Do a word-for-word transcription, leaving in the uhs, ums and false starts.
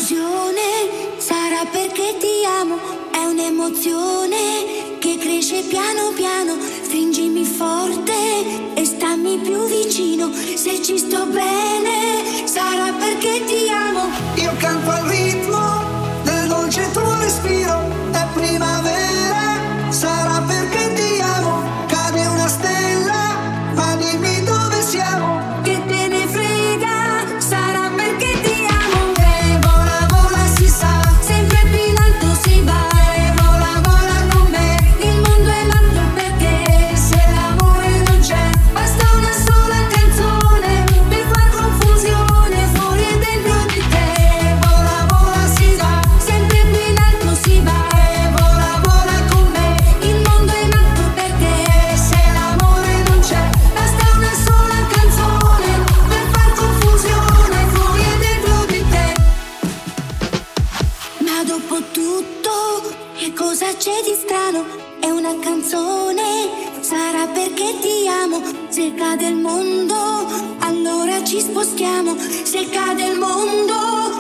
confusione, sarà perché ti amo, è un'emozione che cresce piano piano, stringimi forte e stammi più vicino, se ci sto bene, sarà perché ti amo. Io canto al ritmo del dolce tuo respiro, è primavera, sarà perché ti amo, cade una stella, ma dimmi dove siamo. Che te ne frega, sarà perché ti amo. E vola, vola, si sa, sempre più in alto si va. E vola, vola con me, il mondo è matto per te. Se l'amore non c'è, basta una sola canzone per far confusione fuori e dentro di te. Vola, vola, si sa, sempre più in alto si va. E vola, vola con me, il mondo è matto per te. Se l'amore non c'è, basta una sola canzone per far confusione fuori e dentro di te. Ma dopo tutto, che cosa c'è di strano? È una canzone, sarà perché ti amo. Se cade il mondo, allora ci spostiamo. Se cade il mondo,